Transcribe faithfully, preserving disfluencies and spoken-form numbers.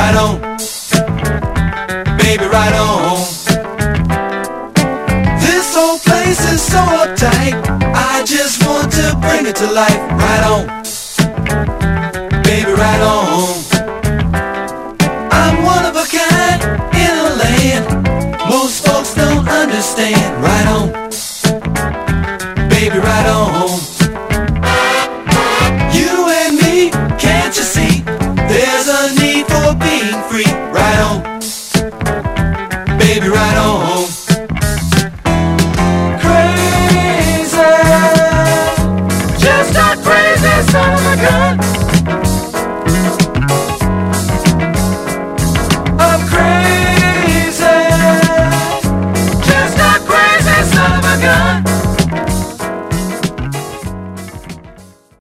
right on, baby, right on. This whole place is so uptight, I just want to bring it to life. Right on, baby, right on. I'm one of a kind in a land most folks don't understand. Right on, baby, right on.